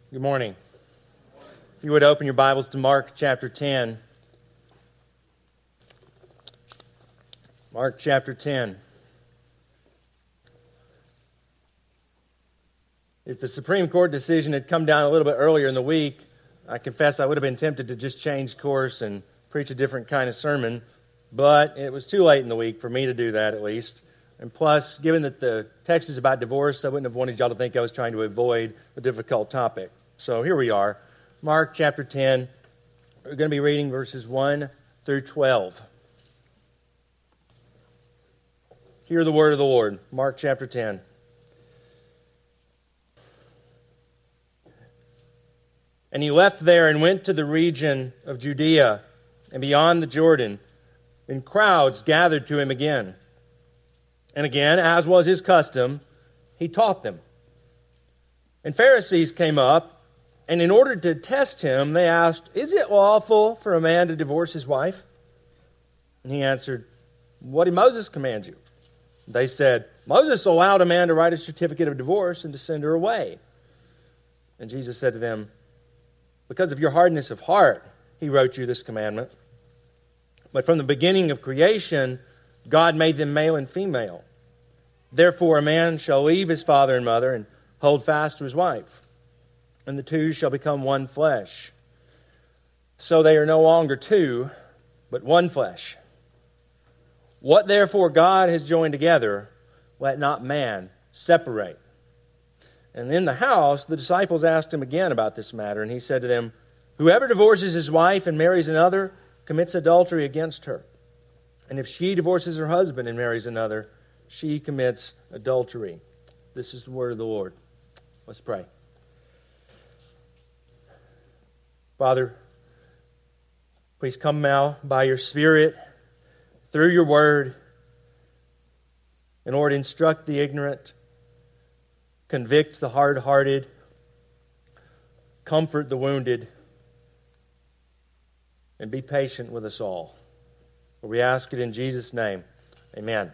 Good morning. If you would open your Bibles to Mark chapter 10. Mark chapter 10. If the Supreme Court decision had come down a little bit earlier in the week, I confess I would have been tempted to just change course and preach a different kind of sermon, but it was too late in the week for me to do that at least. And plus, given that the text is about divorce, I wouldn't have wanted y'all to think I was trying to avoid a difficult topic. So here we are, Mark chapter 10. We're going to be reading verses 1 through 12. Hear the word of the Lord, Mark chapter 10. And he left there and went to the region of Judea and beyond the Jordan, and crowds gathered to him again. And again, as was his custom, he taught them. And Pharisees came up, and in order to test him, they asked, "Is it lawful for a man to divorce his wife?" And he answered, "What did Moses command you?" They said, "Moses allowed a man to write a certificate of divorce and to send her away." And Jesus said to them, "Because of your hardness of heart, he wrote you this commandment. But from the beginning of creation, God made them male and female. Therefore a man shall leave his father and mother and hold fast to his wife, and the two shall become one flesh. So they are no longer two, but one flesh. What therefore God has joined together, let not man separate." And in the house, the disciples asked him again about this matter, and he said to them, "Whoever divorces his wife and marries another commits adultery against her. And if she divorces her husband and marries another, she commits adultery." This is the word of the Lord. Let's pray. Father, please come now by your Spirit, through your word, and Lord, instruct the ignorant, convict the hard-hearted, comfort the wounded, and be patient with us all. For we ask it in Jesus' name. Amen.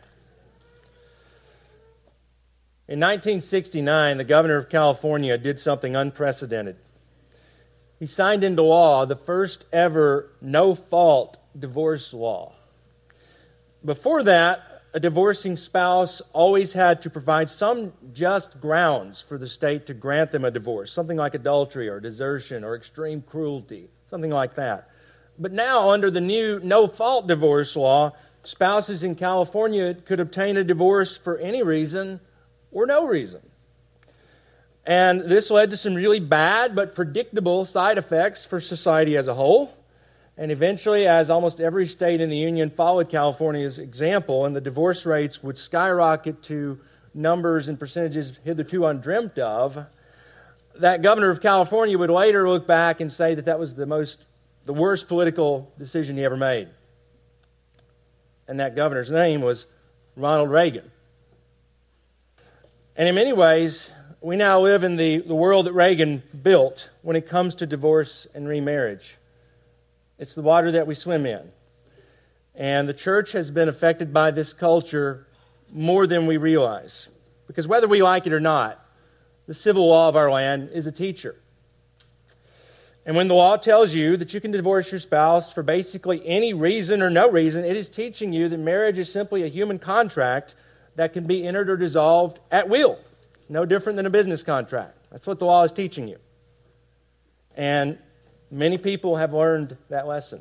In 1969, the governor of California did something unprecedented. He signed into law the first ever no-fault divorce law. Before that, a divorcing spouse always had to provide some just grounds for the state to grant them a divorce, something like adultery or desertion or extreme cruelty, something like that. But now, under the new no-fault divorce law, spouses in California could obtain a divorce for any reason or no reason. And this led to some really bad but predictable side effects for society as a whole. And eventually, as almost every state in the Union followed California's example, and the divorce rates would skyrocket to numbers and percentages hitherto undreamt of, that governor of California would later look back and say that was the worst political decision he ever made. And that governor's name was Ronald Reagan. And in many ways, we now live in the world that Reagan built when it comes to divorce and remarriage. It's the water that we swim in. And the church has been affected by this culture more than we realize. Because whether we like it or not, the civil law of our land is a teacher. And when the law tells you that you can divorce your spouse for basically any reason or no reason, it is teaching you that marriage is simply a human contract that can be entered or dissolved at will. No different than a business contract. That's what the law is teaching you. And many people have learned that lesson.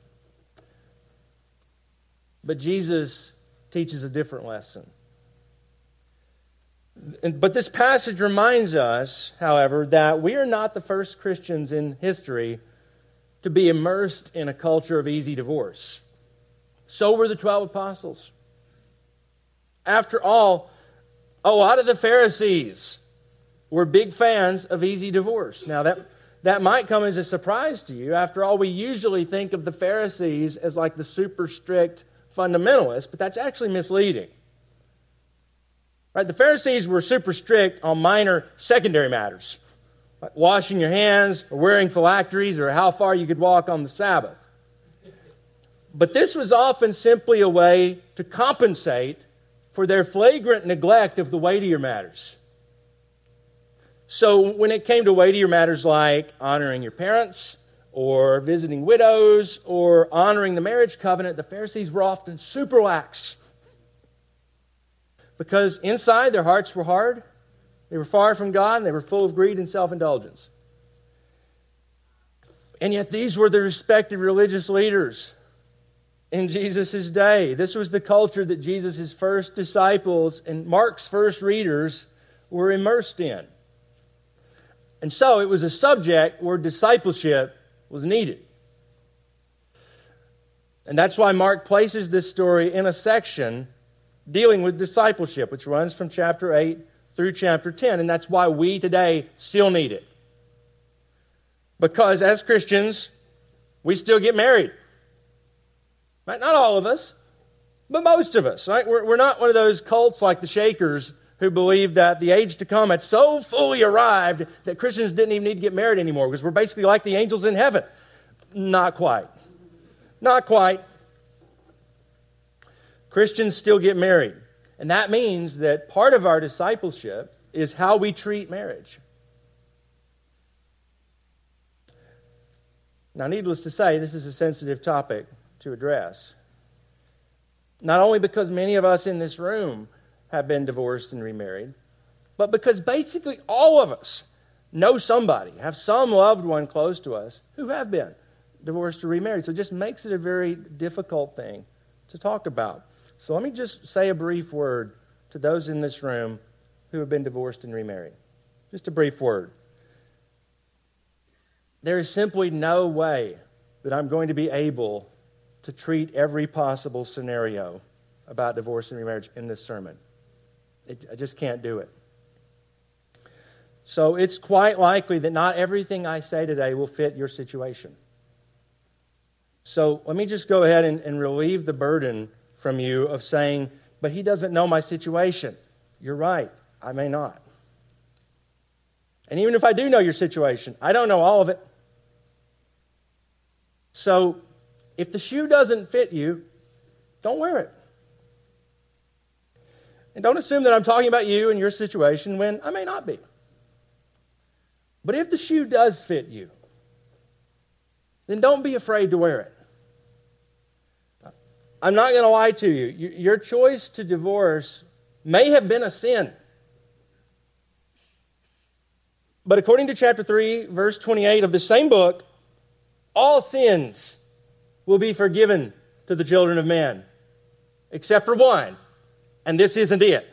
But Jesus teaches a different lesson. But this passage reminds us, however, that we are not the first Christians in history to be immersed in a culture of easy divorce. So were the 12 apostles. After all, a lot of the Pharisees were big fans of easy divorce. Now, that might come as a surprise to you. After all, we usually think of the Pharisees as like the super strict fundamentalists, but that's actually misleading. Right? The Pharisees were super strict on minor secondary matters, like washing your hands or wearing phylacteries or how far you could walk on the Sabbath. But this was often simply a way to compensate for their flagrant neglect of the weightier matters. So when it came to weightier matters like honoring your parents or visiting widows or honoring the marriage covenant, the Pharisees were often super lax. Because inside their hearts were hard, they were far from God, and they were full of greed and self-indulgence. And yet these were the respected religious leaders in Jesus' day. This was the culture that Jesus' first disciples and Mark's first readers were immersed in. And so it was a subject where discipleship was needed. And that's why Mark places this story in a section dealing with discipleship, which runs from chapter 8 through chapter 10. And that's why we today still need it. Because as Christians, we still get married. Right? Not all of us, but most of us. Right? We're not one of those cults like the Shakers who believe that the age to come had so fully arrived that Christians didn't even need to get married anymore because we're basically like the angels in heaven. Not quite. Not quite. Christians still get married. And that means that part of our discipleship is how we treat marriage. Now, needless to say, this is a sensitive topic to address. Not only because many of us in this room have been divorced and remarried, but because basically all of us know somebody, have some loved one close to us who have been divorced or remarried. So it just makes it a very difficult thing to talk about. So let me just say a brief word to those in this room who have been divorced and remarried. Just a brief word. There is simply no way that I'm going to be able to treat every possible scenario about divorce and remarriage in this sermon. I just can't do it. So it's quite likely that not everything I say today will fit your situation. So let me just go ahead and relieve the burden from you of saying, but he doesn't know my situation. You're right, I may not. And even if I do know your situation, I don't know all of it. So if the shoe doesn't fit you, don't wear it. And don't assume that I'm talking about you and your situation when I may not be. But if the shoe does fit you, then don't be afraid to wear it. I'm not going to lie to you. Your choice to divorce may have been a sin. But according to chapter 3, verse 28 of the same book, all sins will be forgiven to the children of men, except for one. And this isn't it.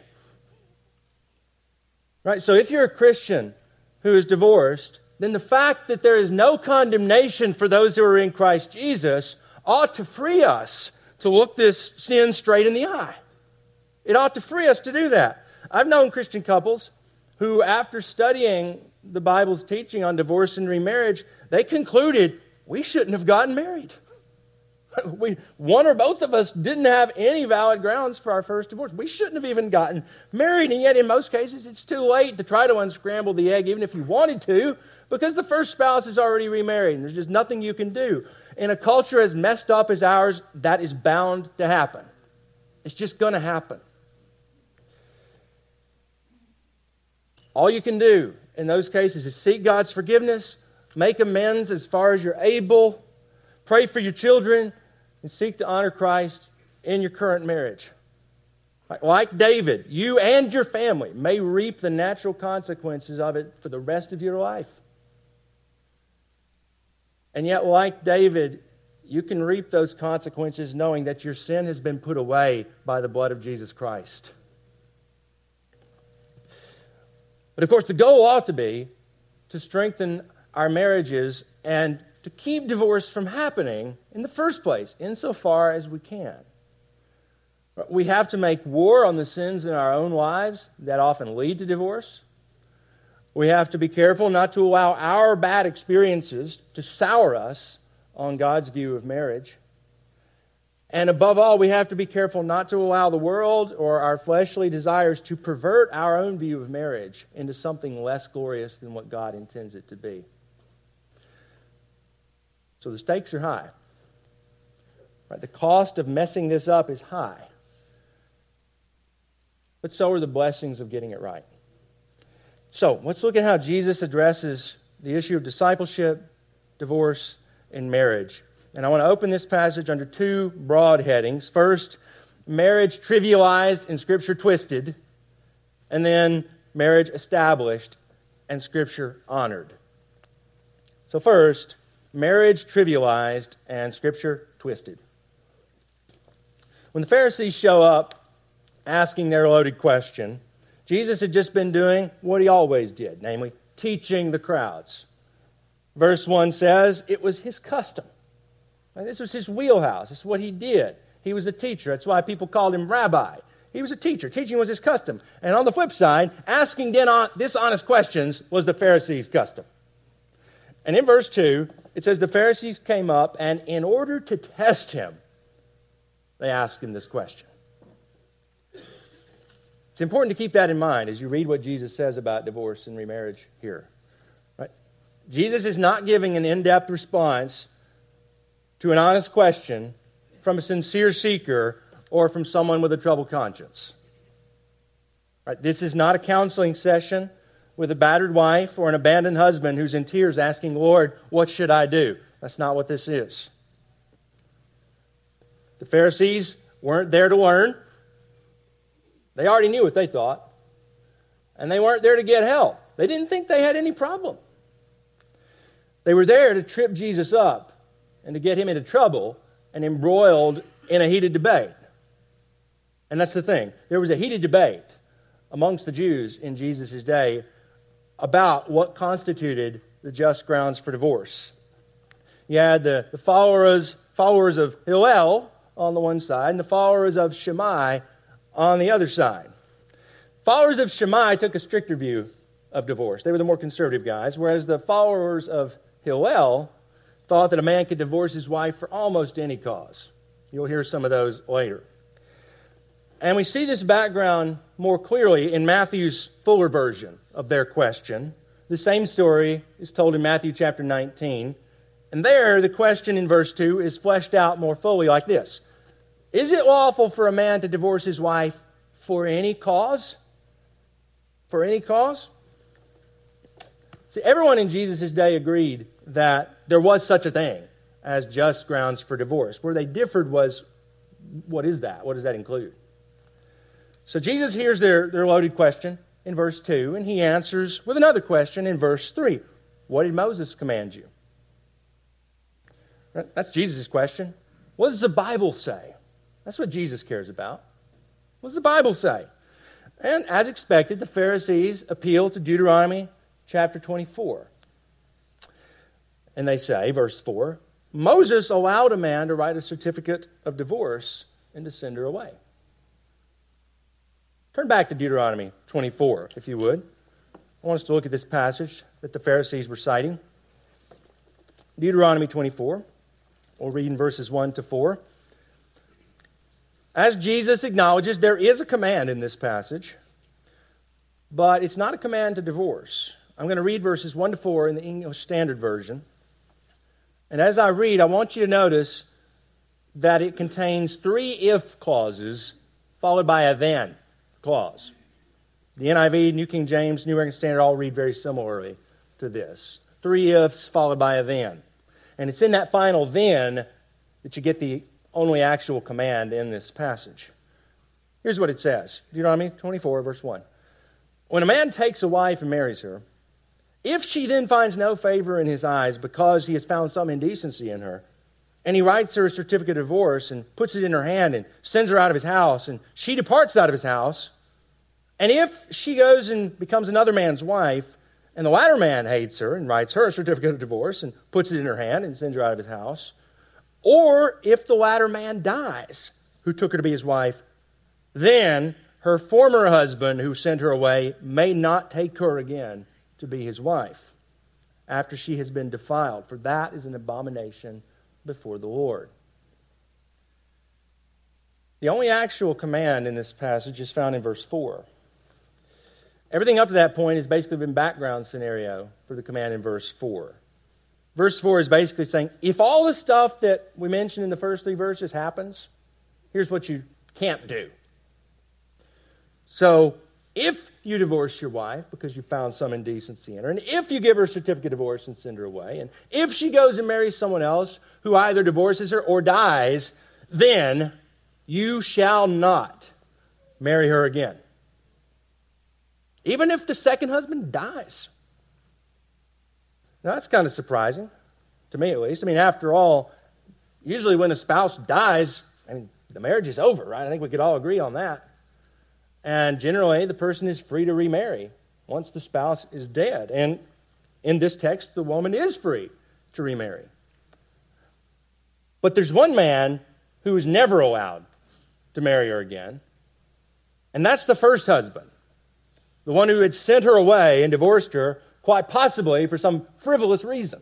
Right? So if you're a Christian who is divorced, then the fact that there is no condemnation for those who are in Christ Jesus ought to free us to look this sin straight in the eye. It ought to free us to do that. I've known Christian couples who, after studying the Bible's teaching on divorce and remarriage, they concluded we shouldn't have gotten married. One or both of us didn't have any valid grounds for our first divorce. We shouldn't have even gotten married, and yet in most cases it's too late to try to unscramble the egg, even if you wanted to, because the first spouse is already remarried, and there's just nothing you can do. In a culture as messed up as ours, that is bound to happen. It's just going to happen. All you can do in those cases is seek God's forgiveness, make amends as far as you're able, pray for your children, and seek to honor Christ in your current marriage. Like David, you and your family may reap the natural consequences of it for the rest of your life. And yet, like David, you can reap those consequences knowing that your sin has been put away by the blood of Jesus Christ. But of course, the goal ought to be to strengthen our marriages and to keep divorce from happening in the first place, insofar as we can. We have to make war on the sins in our own lives that often lead to divorce. We have to be careful not to allow our bad experiences to sour us on God's view of marriage. And above all, we have to be careful not to allow the world or our fleshly desires to pervert our own view of marriage into something less glorious than what God intends it to be. So the stakes are high. Right? The cost of messing this up is high. But so are the blessings of getting it right. So let's look at how Jesus addresses the issue of discipleship, divorce, and marriage. And I want to open this passage under two broad headings. First, marriage trivialized and Scripture twisted. And then, marriage established and Scripture honored. So first, marriage trivialized and Scripture twisted. When the Pharisees show up asking their loaded question, Jesus had just been doing what he always did, namely, teaching the crowds. Verse 1 says, it was his custom. And this was his wheelhouse. This is what he did. He was a teacher. That's why people called him rabbi. He was a teacher. Teaching was his custom. And on the flip side, asking dishonest questions was the Pharisees' custom. And in verse 2, it says the Pharisees came up, and in order to test him, they asked him this question. It's important to keep that in mind as you read what Jesus says about divorce and remarriage here. Right? Jesus is not giving an in-depth response to an honest question from a sincere seeker or from someone with a troubled conscience. Right? This is not a counseling session with a battered wife or an abandoned husband who's in tears asking, Lord, what should I do? That's not what this is. The Pharisees weren't there to learn. They already knew what they thought. And they weren't there to get help. They didn't think they had any problem. They were there to trip Jesus up and to get him into trouble and embroiled in a heated debate. And that's the thing. There was a heated debate amongst the Jews in Jesus' day about what constituted the just grounds for divorce. You had the followers of Hillel on the one side and the followers of Shammai on the other side. Followers of Shammai took a stricter view of divorce. They were the more conservative guys, whereas the followers of Hillel thought that a man could divorce his wife for almost any cause. You'll hear some of those later. And we see this background more clearly in Matthew's fuller version of their question. The same story is told in Matthew chapter 19. And there, the question in verse 2 is fleshed out more fully like this. Is it lawful for a man to divorce his wife for any cause? For any cause? See, everyone in Jesus' day agreed that there was such a thing as just grounds for divorce. Where they differed was, what is that? What does that include? So Jesus hears their loaded question in verse 2, and he answers with another question in verse 3. What did Moses command you? That's Jesus' question. What does the Bible say? That's what Jesus cares about. What does the Bible say? And as expected, the Pharisees appeal to Deuteronomy chapter 24. And they say, verse 4, Moses allowed a man to write a certificate of divorce and to send her away. Turn back to Deuteronomy 24, if you would. I want us to look at this passage that the Pharisees were citing. Deuteronomy 24. We'll read in verses 1 to 4. As Jesus acknowledges, there is a command in this passage, but it's not a command to divorce. I'm going to read verses 1 to 4 in the English Standard Version. And as I read, I want you to notice that it contains 3 if clauses followed by a then clause. The NIV, New King James, New American Standard all read very similarly to this. 3 ifs followed by a then. And it's in that final then that you get the only actual command in this passage. Here's what it says. Deuteronomy 24, verse 1. When a man takes a wife and marries her, if she then finds no favor in his eyes because he has found some indecency in her, and he writes her a certificate of divorce and puts it in her hand and sends her out of his house, and she departs out of his house, and if she goes and becomes another man's wife, and the latter man hates her and writes her a certificate of divorce and puts it in her hand and sends her out of his house, or if the latter man dies, who took her to be his wife, then her former husband who sent her away may not take her again to be his wife after she has been defiled, for that is an abomination before the Lord. The only actual command in this passage is found in verse 4. Everything up to that point has basically been background scenario for the command in verse 4. Verse 4 is basically saying, if all the stuff that we mentioned in the first 3 verses happens, here's what you can't do. So, if you divorce your wife because you found some indecency in her, and if you give her a certificate of divorce and send her away, and if she goes and marries someone else who either divorces her or dies, then you shall not marry her again. Even if the second husband dies. Now, that's kind of surprising, to me at least. I mean, after all, usually when a spouse dies, the marriage is over, right? I think we could all agree on that. And generally, the person is free to remarry once the spouse is dead. And in this text, the woman is free to remarry. But there's one man who is never allowed to marry her again, and that's the first husband, the one who had sent her away and divorced her, quite possibly for some frivolous reason.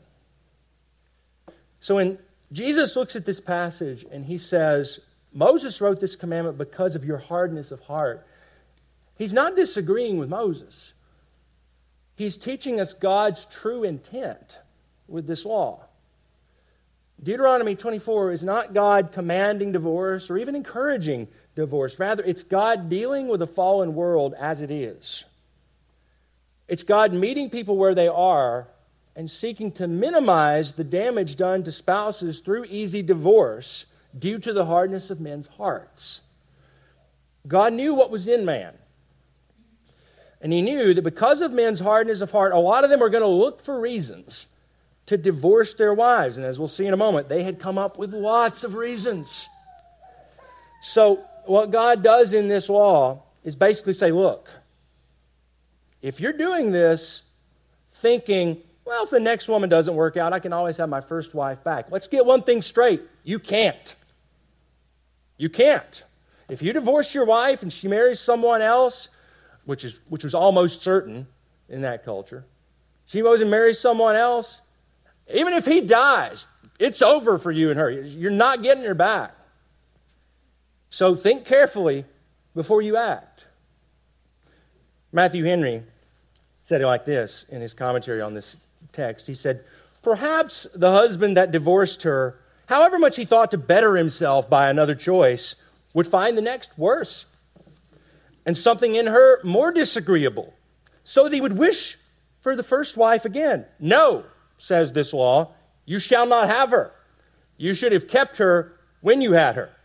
So when Jesus looks at this passage and he says, Moses wrote this commandment because of your hardness of heart, he's not disagreeing with Moses. He's teaching us God's true intent with this law. Deuteronomy 24 is not God commanding divorce or even encouraging divorce. Rather, it's God dealing with a fallen world as it is. It's God meeting people where they are and seeking to minimize the damage done to spouses through easy divorce due to the hardness of men's hearts. God knew what was in man. And he knew that because of men's hardness of heart, a lot of them were going to look for reasons to divorce their wives. And as we'll see in a moment, they had come up with lots of reasons. So what God does in this law is basically say, look, if you're doing this thinking, well, if the next woman doesn't work out, I can always have my first wife back. Let's get one thing straight. You can't. You can't. If you divorce your wife and she marries someone else, which was almost certain in that culture, she goes and marries someone else, even if he dies, it's over for you and her. You're not getting her back. So think carefully before you act. Matthew Henry said it like this in his commentary on this text. He said, perhaps the husband that divorced her, however much he thought to better himself by another choice, would find the next worse, and something in her more disagreeable, so that he would wish for the first wife again. No, says this law, you shall not have her. You should have kept her when you had her.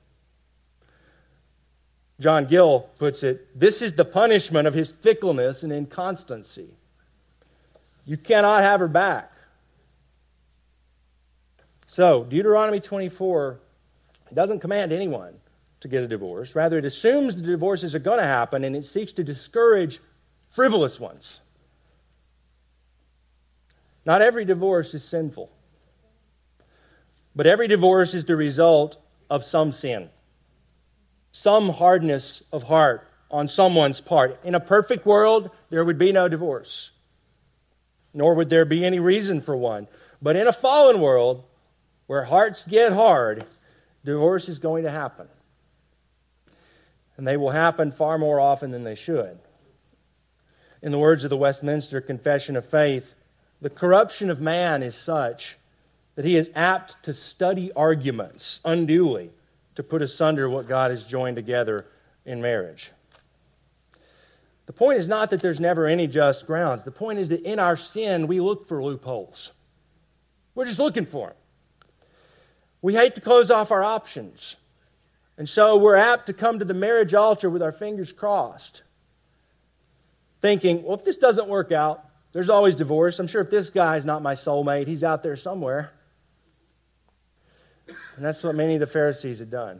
John Gill puts it, this is the punishment of his fickleness and inconstancy. You cannot have her back. So, Deuteronomy 24 doesn't command anyone to get a divorce. Rather, it assumes the divorces are going to happen, and it seeks to discourage frivolous ones. Not every divorce is sinful. But every divorce is the result of some sin. Some hardness of heart on someone's part. In a perfect world, there would be no divorce. Nor would there be any reason for one. But in a fallen world, where hearts get hard, divorce is going to happen. And they will happen far more often than they should. In the words of the Westminster Confession of Faith, the corruption of man is such that he is apt to study arguments unduly to put asunder what God has joined together in marriage. The point is not that there's never any just grounds. The point is that in our sin, we look for loopholes. We're just looking for them. We hate to close off our options. And so we're apt to come to the marriage altar with our fingers crossed, thinking, well, if this doesn't work out, there's always divorce. I'm sure if this guy's not my soulmate, he's out there somewhere. And that's what many of the Pharisees had done.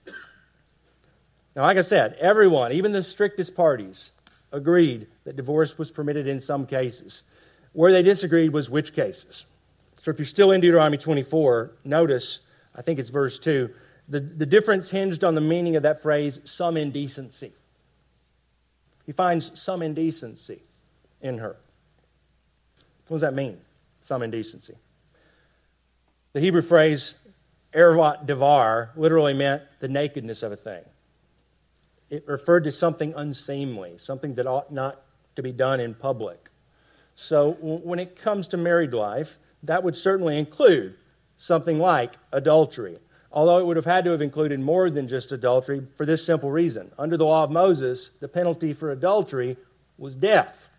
Now, like I said, everyone, even the strictest parties, agreed that divorce was permitted in some cases. Where they disagreed was which cases. So if you're still in Deuteronomy 24, notice, I think it's verse 2, the difference hinged on the meaning of that phrase, some indecency. He finds some indecency in her. What does that mean, some indecency? The Hebrew phrase, ervat devar, literally meant the nakedness of a thing. It referred to something unseemly, something that ought not to be done in public. So when it comes to married life, that would certainly include something like adultery. although it would have had to have included more than just adultery for this simple reason. Under the law of Moses, the penalty for adultery was death.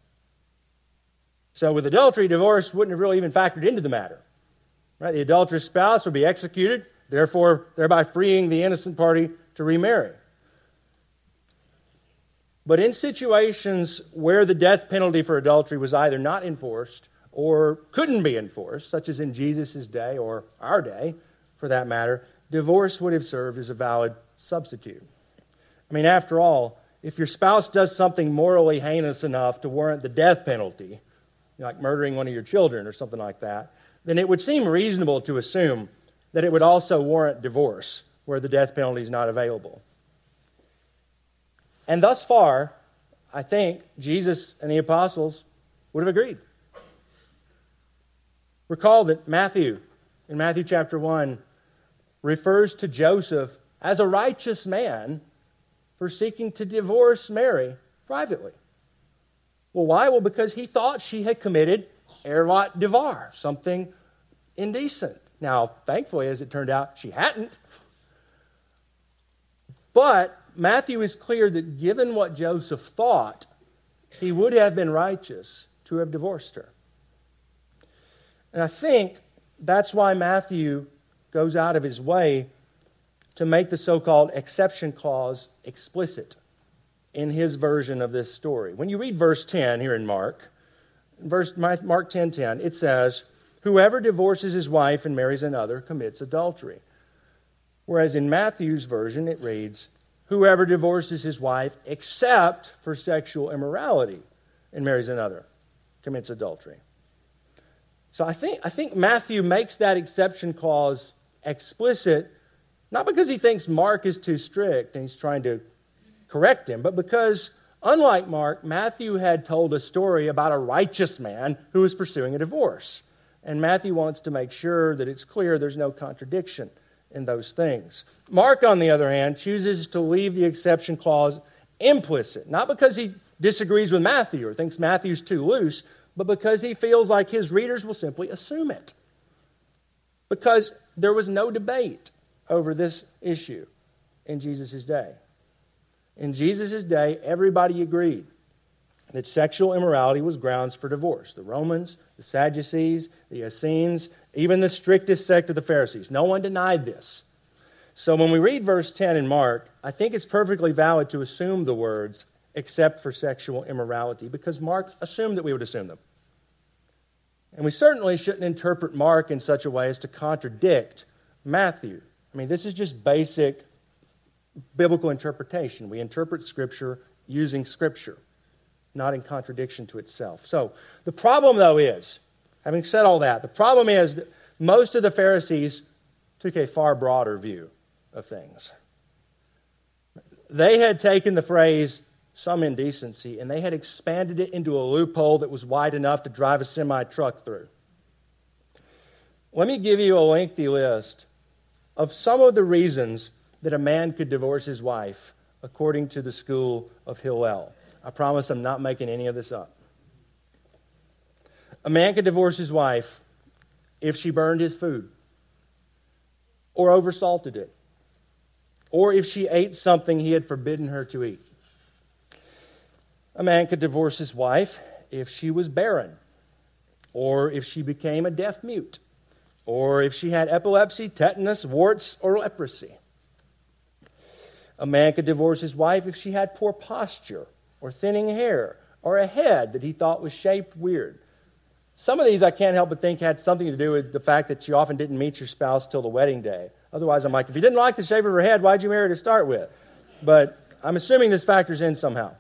So with adultery, divorce wouldn't have really even factored into the matter. Right? The adulterous spouse would be executed, therefore thereby freeing the innocent party to remarry. But in situations where the death penalty for adultery was either not enforced or couldn't be enforced, such as in Jesus' day or our day, for that matter, divorce would have served as a valid substitute. I mean, after all, if your spouse does something morally heinous enough to warrant the death penalty, like murdering one of your children or something like that, then it would seem reasonable to assume that it would also warrant divorce where the death penalty is not available. And thus far, I think Jesus and the apostles would have agreed. Recall that Matthew, in Matthew chapter 1, refers to Joseph as a righteous man for seeking to divorce Mary privately. Well, why? Well, because he thought she had committed erlat devar, something indecent. Now, thankfully, as it turned out, she hadn't. But Matthew is clear that given what Joseph thought, he would have been righteous to have divorced her. And I think that's why Matthew goes out of his way to make the so-called exception clause explicit in his version of this story. When you read verse 10 here in Mark 10:10, it says, "Whoever divorces his wife and marries another commits adultery." Whereas in Matthew's version it reads, "Whoever divorces his wife except for sexual immorality and marries another commits adultery." So I think Matthew makes that exception clause explicit, not because he thinks Mark is too strict and he's trying to correct him, but because, unlike Mark, Matthew had told a story about a righteous man who was pursuing a divorce. And Matthew wants to make sure that it's clear there's no contradiction in those things. Mark, on the other hand, chooses to leave the exception clause implicit, not because he disagrees with Matthew or thinks Matthew's too loose, but because he feels like his readers will simply assume it. Because there was no debate over this issue in Jesus' day. In Jesus' day, everybody agreed that sexual immorality was grounds for divorce. The Romans, the Sadducees, the Essenes, even the strictest sect of the Pharisees. No one denied this. So when we read verse 10 in Mark, I think it's perfectly valid to assume the words, except for sexual immorality, because Mark assumed that we would assume them. And we certainly shouldn't interpret Mark in such a way as to contradict Matthew. I mean, this is just basic biblical interpretation. We interpret Scripture using Scripture, not in contradiction to itself. So the problem, though, is, having said all that, the problem is that most of the Pharisees took a far broader view of things. They had taken the phrase, some indecency, and they had expanded it into a loophole that was wide enough to drive a semi-truck through. Let me give you a lengthy list of some of the reasons that a man could divorce his wife according to the school of Hillel. I promise I'm not making any of this up. A man could divorce his wife if she burned his food or oversalted it, or if she ate something he had forbidden her to eat. A man could divorce his wife if she was barren, or if she became a deaf mute, or if she had epilepsy, tetanus, warts, or leprosy. A man could divorce his wife if she had poor posture, or thinning hair, or a head that he thought was shaped weird. Some of these I can't help but think had something to do with the fact that you often didn't meet your spouse till the wedding day. Otherwise, I'm like, if you didn't like the shape of her head, why'd you marry her to start with? But I'm assuming this factors in somehow.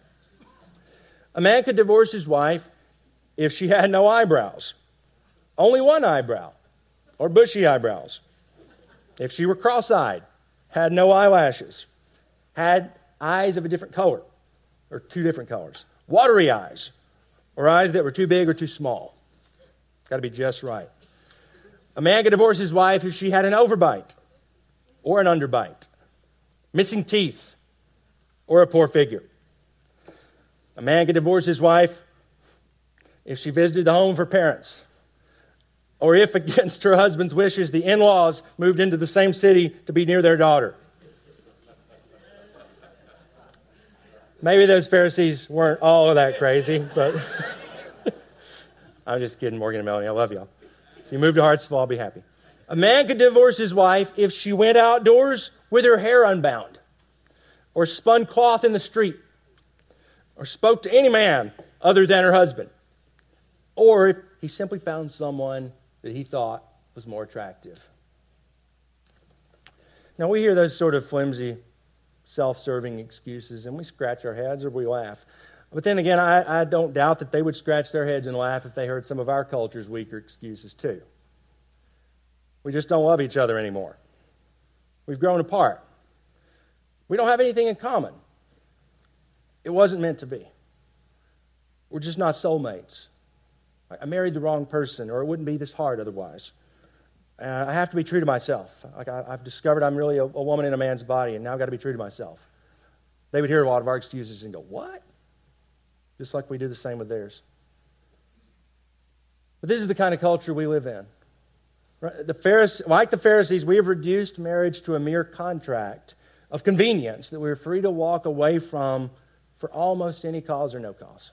A man could divorce his wife if she had no eyebrows, only one eyebrow, or bushy eyebrows. If she were cross-eyed, had no eyelashes, had eyes of a different color, or two different colors, watery eyes, or eyes that were too big or too small. Got to be just right. A man could divorce his wife if she had an overbite or an underbite, missing teeth, or a poor figure. A man could divorce his wife if she visited the home of her parents, Or if, against her husband's wishes, the in-laws moved into the same city to be near their daughter. Maybe those Pharisees weren't all that crazy, but I'm just kidding, Morgan and Melanie. I love y'all. If you move to Hartsville, I'll be happy. A man could divorce his wife if she went outdoors with her hair unbound, or spun cloth in the street, or spoke to any man other than her husband, or if he simply found someone that he thought was more attractive. Now, we hear those sort of flimsy, self-serving excuses, and we scratch our heads or we laugh. But then again, I don't doubt that they would scratch their heads and laugh if they heard some of our culture's weaker excuses too. We just don't love each other anymore. We've grown apart. We don't have anything in common. It wasn't meant to be. We're just not soulmates. I married the wrong person, or it wouldn't be this hard otherwise. I have to be true to myself. I've discovered I'm really a woman in a man's body, and now I've got to be true to myself. They would hear a lot of our excuses and go, what? Just like we do the same with theirs. But this is the kind of culture we live in. Like the Pharisees, we have reduced marriage to a mere contract of convenience that we're free to walk away from for almost any cause or no cause.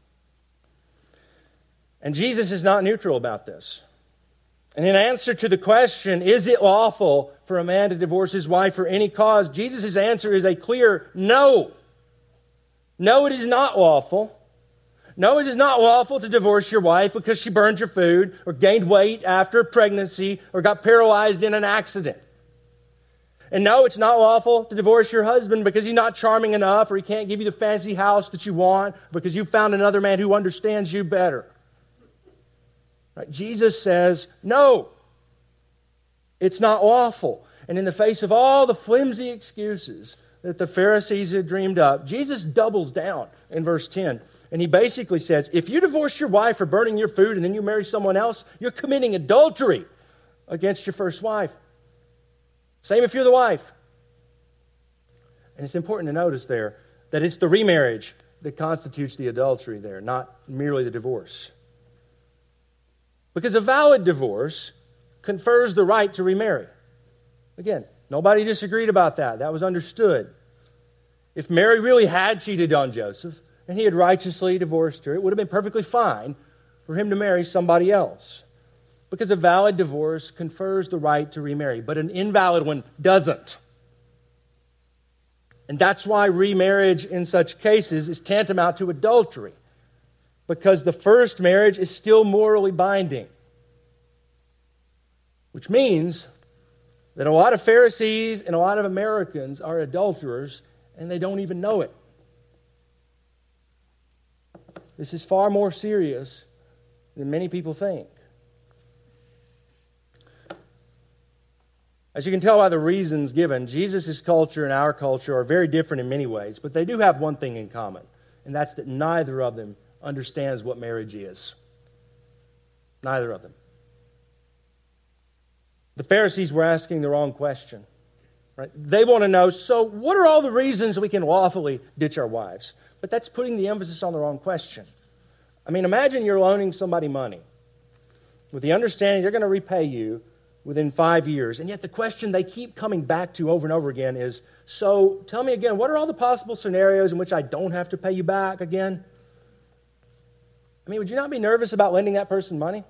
And Jesus is not neutral about this. And in answer to the question, is it lawful for a man to divorce his wife for any cause, Jesus' answer is a clear no. No, it is not lawful. No, it is not lawful to divorce your wife because she burned your food or gained weight after pregnancy or got paralyzed in an accident. And no, it's not lawful to divorce your husband because he's not charming enough or he can't give you the fancy house that you want because you found another man who understands you better. Right? Jesus says, no, it's not lawful. And in the face of all the flimsy excuses that the Pharisees had dreamed up, Jesus doubles down in verse 10. And he basically says, if you divorce your wife for burning your food and then you marry someone else, you're committing adultery against your first wife. Same if you're the wife. And it's important to notice there that it's the remarriage that constitutes the adultery there, not merely the divorce. Because a valid divorce confers the right to remarry. Again, nobody disagreed about that. That was understood. If Mary really had cheated on Joseph and he had righteously divorced her, it would have been perfectly fine for him to marry somebody else. Because a valid divorce confers the right to remarry, but an invalid one doesn't. And that's why remarriage in such cases is tantamount to adultery. Because the first marriage is still morally binding. Which means that a lot of Pharisees and a lot of Americans are adulterers and they don't even know it. This is far more serious than many people think. As you can tell by the reasons given, Jesus' culture and our culture are very different in many ways, but they do have one thing in common, and that's that neither of them understands what marriage is. Neither of them. The Pharisees were asking the wrong question. Right? They want to know, so what are all the reasons we can lawfully ditch our wives? But that's putting the emphasis on the wrong question. I mean, imagine you're loaning somebody money with the understanding they're going to repay you within 5 years. And yet the question they keep coming back to over and over again is, so tell me again, what are all the possible scenarios in which I don't have to pay you back again? I mean, would you not be nervous about lending that person money?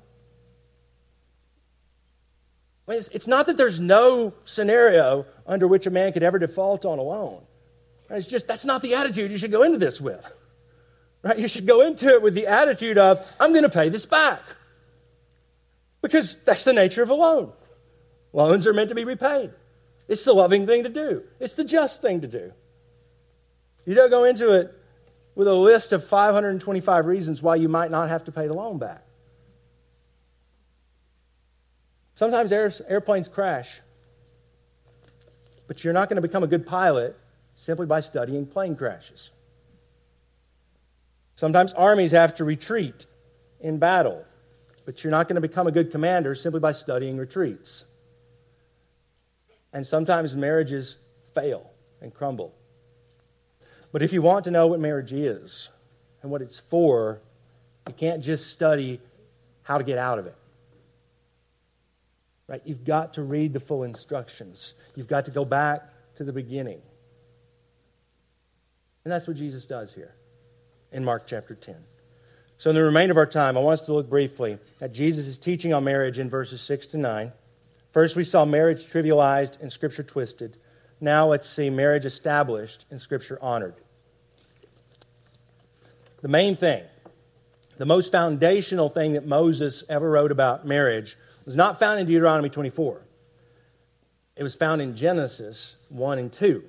I mean, it's not that there's no scenario under which a man could ever default on a loan. It's just that's not the attitude you should go into this with. Right? You should go into it with the attitude of, I'm going to pay this back. Because that's the nature of a loan. Loans are meant to be repaid. It's the loving thing to do. It's the just thing to do. You don't go into it with a list of 525 reasons why you might not have to pay the loan back. Sometimes airplanes crash. But you're not going to become a good pilot simply by studying plane crashes. Sometimes armies have to retreat in battle. But you're not going to become a good commander simply by studying retreats. And sometimes marriages fail and crumble. But if you want to know what marriage is and what it's for, you can't just study how to get out of it. Right? You've got to read the full instructions. You've got to go back to the beginning. And that's what Jesus does here in Mark chapter 10. So in the remainder of our time, I want us to look briefly at Jesus' teaching on marriage in verses 6 to 9. First, we saw marriage trivialized and Scripture twisted. Now let's see marriage established and Scripture honored. The main thing, the most foundational thing that Moses ever wrote about marriage was not found in Deuteronomy 24. It was found in Genesis 1 and 2.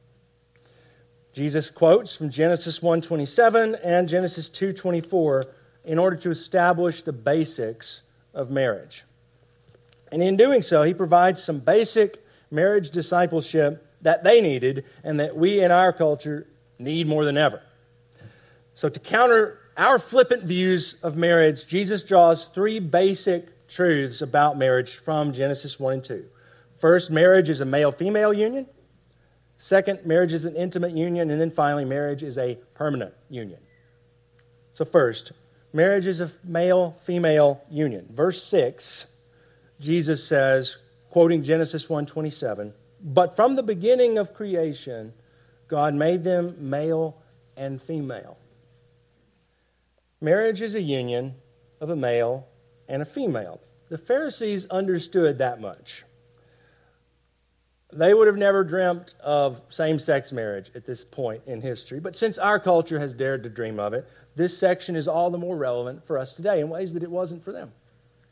Jesus quotes from Genesis 1:27 and Genesis 2:24 in order to establish the basics of marriage. And in doing so, he provides some basic marriage discipleship that they needed and that we in our culture need more than ever. So to counter our flippant views of marriage, Jesus draws three basic truths about marriage from Genesis 1 and 2. First, marriage is a male-female union. Second, marriage is an intimate union. And then finally, marriage is a permanent union. So first, marriage is a male-female union. Verse 6, Jesus says, quoting Genesis 1:27, "But from the beginning of creation, God made them male and female." Marriage is a union of a male and a female. The Pharisees understood that much. They would have never dreamt of same-sex marriage at this point in history. But since our culture has dared to dream of it, this section is all the more relevant for us today in ways that it wasn't for them.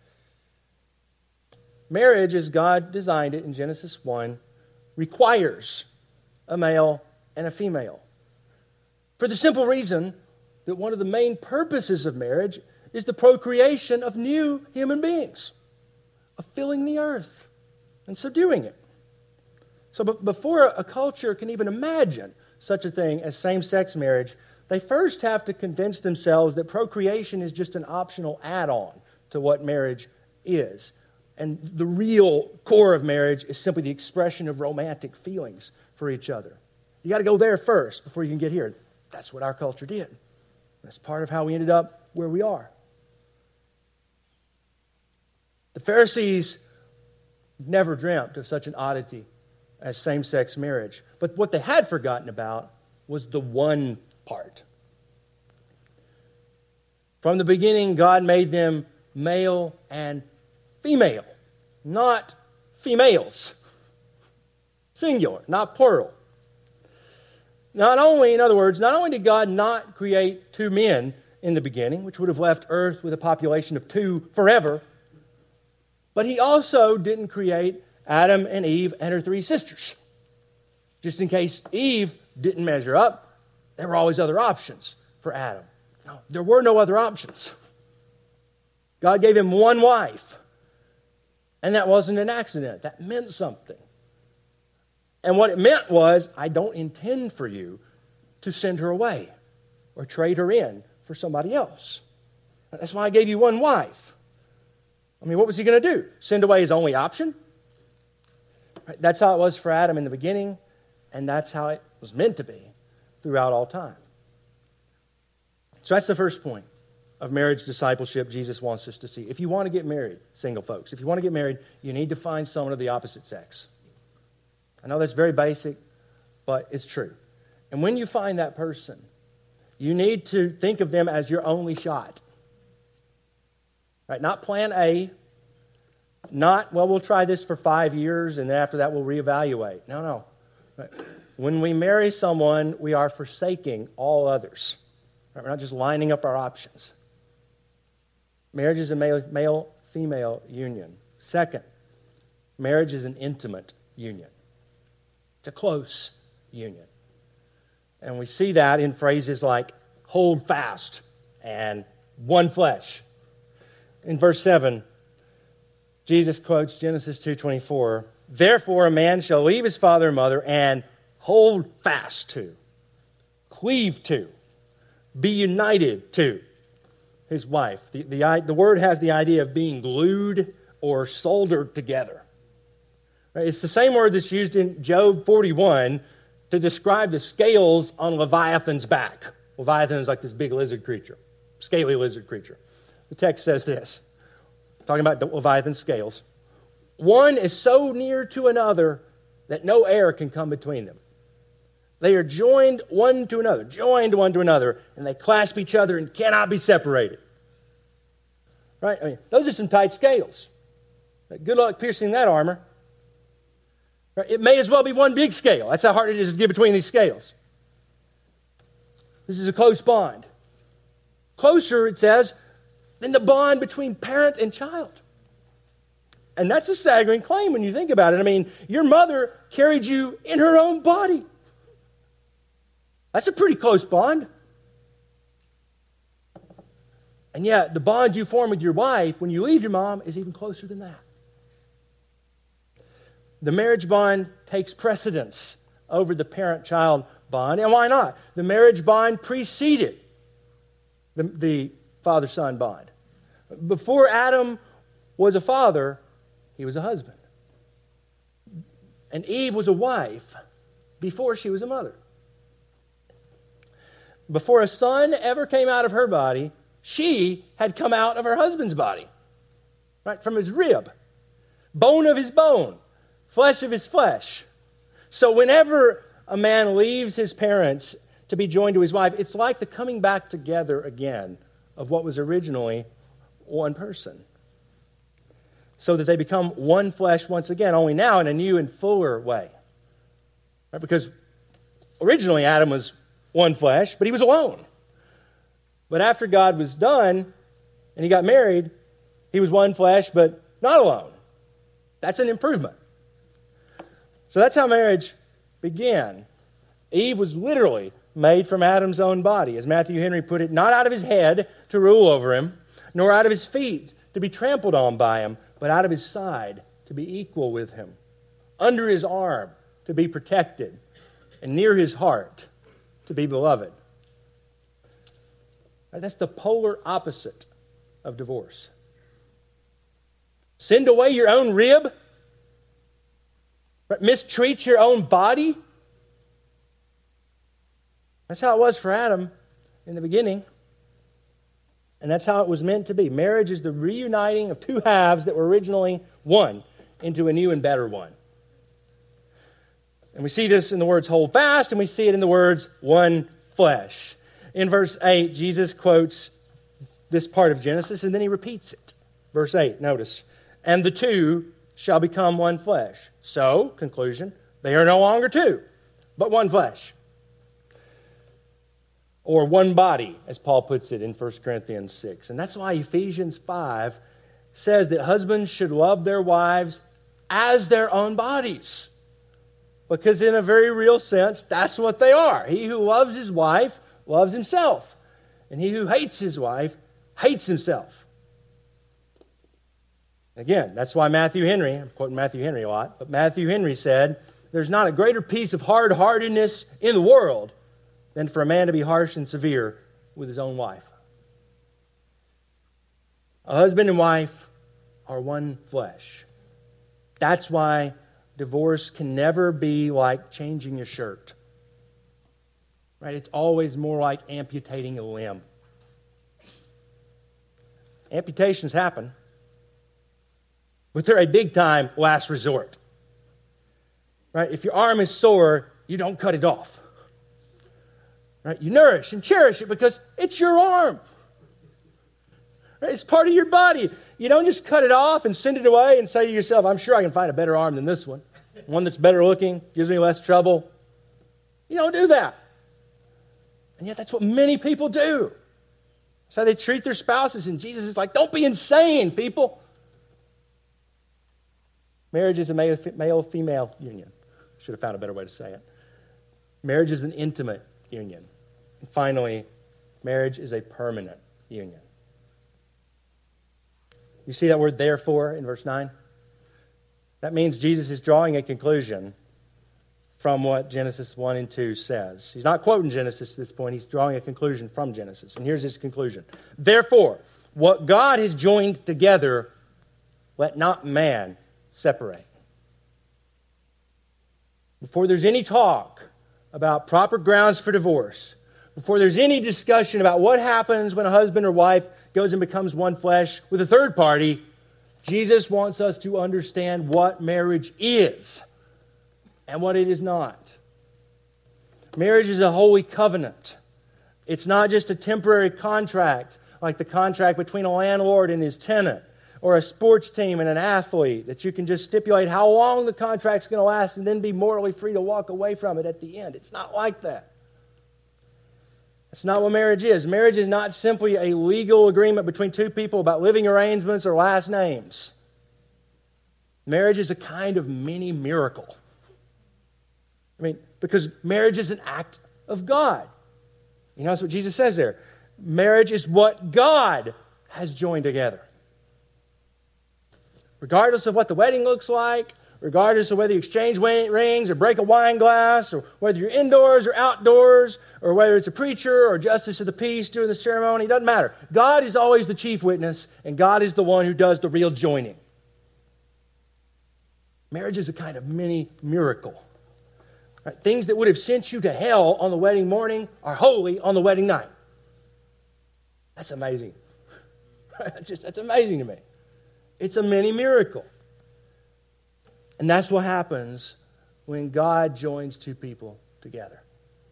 Marriage, as God designed it in Genesis 1, requires a male and a female. For the simple reason that one of the main purposes of marriage is the procreation of new human beings, of filling the earth and subduing it. So before a culture can even imagine such a thing as same-sex marriage, they first have to convince themselves that procreation is just an optional add-on to what marriage is. And the real core of marriage is simply the expression of romantic feelings for each other. You got to go there first before you can get here. That's what our culture did. That's part of how we ended up where we are. The Pharisees never dreamt of such an oddity as same-sex marriage. But what they had forgotten about was the one part. From the beginning, God made them male and female, not females. Singular, not plural. In other words, not only did God not create two men in the beginning, which would have left earth with a population of two forever, but he also didn't create Adam and Eve and her three sisters. Just in case Eve didn't measure up, there were always other options for Adam. No, there were no other options. God gave him one wife. And that wasn't an accident. That meant something. And what it meant was, I don't intend for you to send her away or trade her in for somebody else. That's why I gave you one wife. I mean, what was he going to do? Send away his only option? That's how it was for Adam in the beginning, and that's how it was meant to be throughout all time. So that's the first point of marriage discipleship Jesus wants us to see. If you want to get married, single folks, if you want to get married, you need to find someone of the opposite sex. I know that's very basic, but it's true. And when you find that person, you need to think of them as your only shot. Right? Not plan A, not, well, we'll try this for 5 years and then after that we'll reevaluate. No. Right? When we marry someone, we are forsaking all others. Right? We're not just lining up our options. Marriage is a male-female union. Second, marriage is an intimate union. It's a close union. And we see that in phrases like hold fast and one flesh. In verse 7, Jesus quotes Genesis 2:24, "Therefore a man shall leave his father and mother and hold fast to, cleave to, be united to his wife." The word has the idea of being glued or soldered together. Right? It's the same word that's used in Job 41 to describe the scales on Leviathan's back. Leviathan is like this big lizard creature, scaly lizard creature. The text says this, talking about the Leviathan scales. one is so near to another that no air can come between them. They are joined one to another, and they clasp each other and cannot be separated. Right? I mean, those are some tight scales. Good luck piercing that armor. Right? It may as well be one big scale. That's how hard it is to get between these scales. This is a close bond. Closer, it says, than the bond between parent and child. And that's a staggering claim when you think about it. I mean, your mother carried you in her own body. That's a pretty close bond. And yet, the bond you form with your wife when you leave your mom is even closer than that. The marriage bond takes precedence over the parent-child bond. And why not? The marriage bond preceded the father-son bond. Before Adam was a father, he was a husband. And Eve was a wife before she was a mother. Before a son ever came out of her body, she had come out of her husband's body, right, from his rib, bone of his bone, flesh of his flesh. So whenever a man leaves his parents to be joined to his wife, it's like the coming back together again of what was originally one person. So that they become one flesh once again, only now in a new and fuller way. Right? Because originally Adam was one flesh, but he was alone. But after God was done and he got married, he was one flesh, but not alone. That's an improvement. So that's how marriage began. Eve was literally made from Adam's own body. As Matthew Henry put it, not out of his head to rule over him, nor out of his feet to be trampled on by him, but out of his side to be equal with him, under his arm to be protected, and near his heart to be beloved. That's the polar opposite of divorce. Send away your own rib? Mistreat your own body? That's how it was for Adam in the beginning. And that's how it was meant to be. Marriage is the reuniting of two halves that were originally one into a new and better one. And we see this in the words hold fast, and we see it in the words one flesh. In verse 8, Jesus quotes this part of Genesis, and then he repeats it. Verse 8, notice, and the two shall become one flesh. So, conclusion, they are no longer two, but one flesh. Or one body, as Paul puts it in 1 Corinthians 6. And that's why Ephesians 5 says that husbands should love their wives as their own bodies. Because in a very real sense, that's what they are. He who loves his wife loves himself. And he who hates his wife hates himself. Again, that's why Matthew Henry, I'm quoting Matthew Henry a lot, but Matthew Henry said, there's not a greater piece of hard-heartedness in the world than for a man to be harsh and severe with his own wife. A husband and wife are one flesh. That's why divorce can never be like changing your shirt. Right? It's always more like amputating a limb. Amputations happen, but they're a big-time last resort. Right? If your arm is sore, you don't cut it off. Right? You nourish and cherish it because it's your arm. Right? It's part of your body. You don't just cut it off and send it away and say to yourself, I'm sure I can find a better arm than this one. One that's better looking, gives me less trouble. You don't do that. And yet that's what many people do. That's how they treat their spouses. And Jesus is like, don't be insane, people. Marriage is a male-female union. Should have found a better way to say it. Marriage is an intimate union. And finally, marriage is a permanent union. You see that word therefore in verse 9? That means Jesus is drawing a conclusion from what Genesis 1 and 2 says. He's not quoting Genesis at this point. He's drawing a conclusion from Genesis. And here's his conclusion. Therefore, what God has joined together, let not man separate. Before there's any talk about proper grounds for divorce, before there's any discussion about what happens when a husband or wife goes and becomes one flesh with a third party, Jesus wants us to understand what marriage is and what it is not. Marriage is a holy covenant. It's not just a temporary contract like the contract between a landlord and his tenant, or a sports team and an athlete that you can just stipulate how long the contract's going to last and then be morally free to walk away from it at the end. It's not like that. That's not what marriage is. Marriage is not simply a legal agreement between two people about living arrangements or last names. Marriage is a kind of mini miracle. Because marriage is an act of God. You know, that's what Jesus says there. Marriage is what God has joined together. Regardless of what the wedding looks like, regardless of whether you exchange rings or break a wine glass, or whether you're indoors or outdoors, or whether it's a preacher or justice of the peace doing the ceremony, it doesn't matter. God is always the chief witness, and God is the one who does the real joining. Marriage is a kind of mini miracle. Right? Things that would have sent you to hell on the wedding morning are holy on the wedding night. That's amazing. That's amazing to me. It's a mini miracle. And that's what happens when God joins two people together.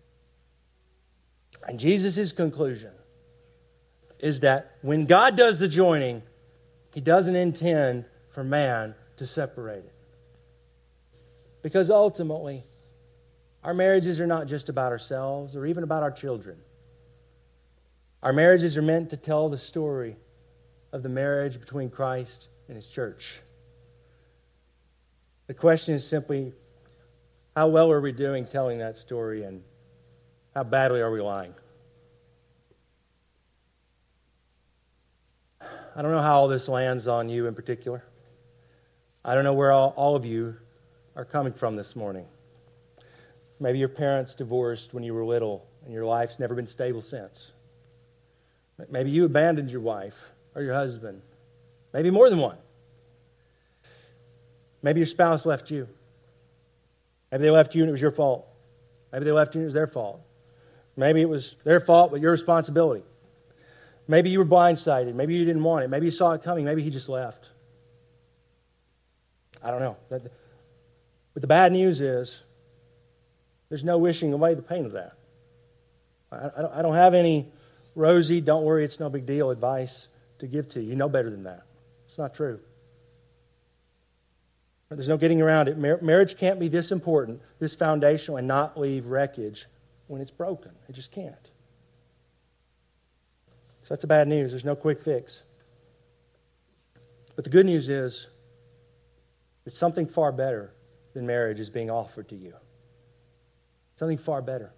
And Jesus' conclusion is that when God does the joining, He doesn't intend for man to separate it. Because ultimately, our marriages are not just about ourselves or even about our children. Our marriages are meant to tell the story of the marriage between Christ and His church. The question is simply, how well are we doing telling that story, and how badly are we lying? I don't know how all this lands on you in particular. I don't know where all of you are coming from this morning. Maybe your parents divorced when you were little and your life's never been stable since. Maybe you abandoned your wife or your husband. Maybe more than one. Maybe your spouse left you. Maybe they left you and it was your fault. Maybe they left you and it was their fault. Maybe it was their fault but your responsibility. Maybe you were blindsided. Maybe you didn't want it. Maybe you saw it coming. Maybe he just left. I don't know. But the bad news is there's no wishing away the pain of that. I don't have any rosy, don't worry, it's no big deal advice to give to you. You know better than that. It's not true. There's no getting around it. Marriage can't be this important, this foundational, and not leave wreckage when it's broken. It just can't. So that's the bad news. There's no quick fix. But the good news is that something far better than marriage is being offered to you. Something far better.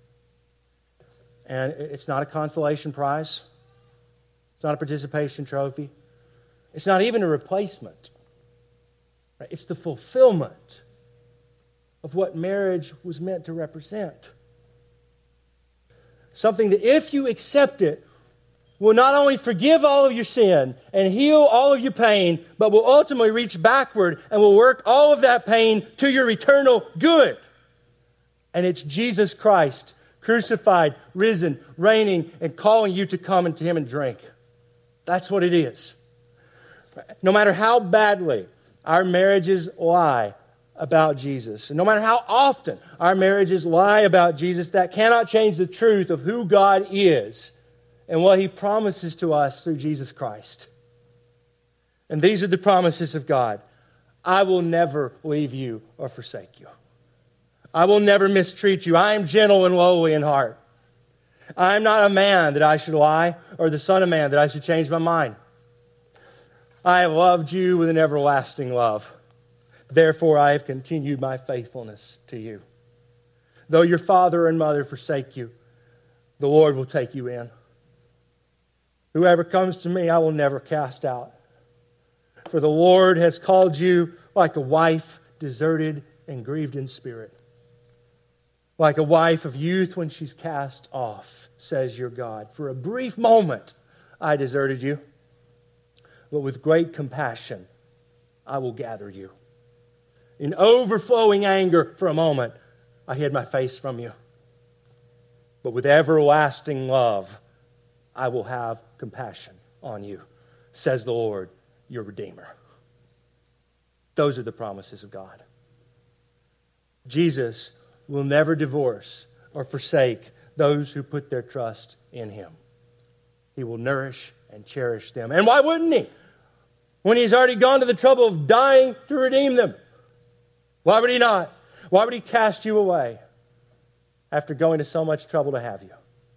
And it's not a consolation prize. It's not a participation trophy. It's not even a replacement. Right? It's the fulfillment of what marriage was meant to represent. Something that if you accept it, will not only forgive all of your sin and heal all of your pain, but will ultimately reach backward and will work all of that pain to your eternal good. And it's Jesus Christ, crucified, risen, reigning, and calling you to come into Him and drink. That's what it is. No matter how badly our marriages lie about Jesus, and no matter how often our marriages lie about Jesus, that cannot change the truth of who God is and what He promises to us through Jesus Christ. And these are the promises of God. I will never leave you or forsake you. I will never mistreat you. I am gentle and lowly in heart. I am not a man that I should lie, or the son of man that I should change my mind. I have loved you with an everlasting love. Therefore I have continued my faithfulness to you. Though your father and mother forsake you, the Lord will take you in. Whoever comes to me, I will never cast out. For the Lord has called you like a wife deserted and grieved in spirit. Like a wife of youth when she's cast off, says your God. For a brief moment I deserted you, but with great compassion I will gather you. In overflowing anger for a moment I hid my face from you. But with everlasting love I will have compassion on you, says the Lord, your Redeemer. Those are the promises of God. Jesus will never divorce or forsake those who put their trust in Him. He will nourish and cherish them. And why wouldn't He? When He's already gone to the trouble of dying to redeem them. Why would He not? Why would He cast you away after going to so much trouble to have you?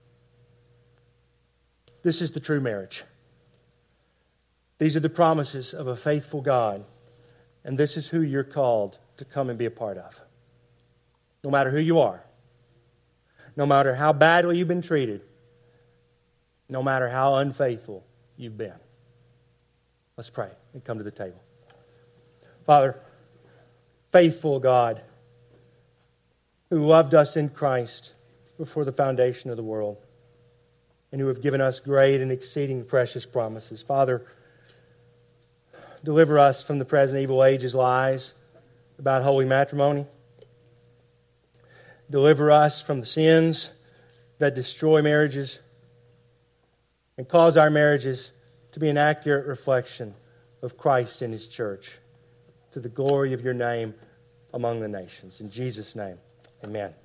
This is the true marriage. These are the promises of a faithful God. And this is who you're called to come and be a part of. No matter who you are. No matter how badly you've been treated. No matter how unfaithful you've been. Let's pray and come to the table. Father, faithful God, who loved us in Christ before the foundation of the world, and who have given us great and exceeding precious promises. Father, deliver us from the present evil age's lies about holy matrimony. Deliver us from the sins that destroy marriages, and cause our marriages to be an accurate reflection of Christ and His church, to the glory of your name among the nations. In Jesus' name, amen.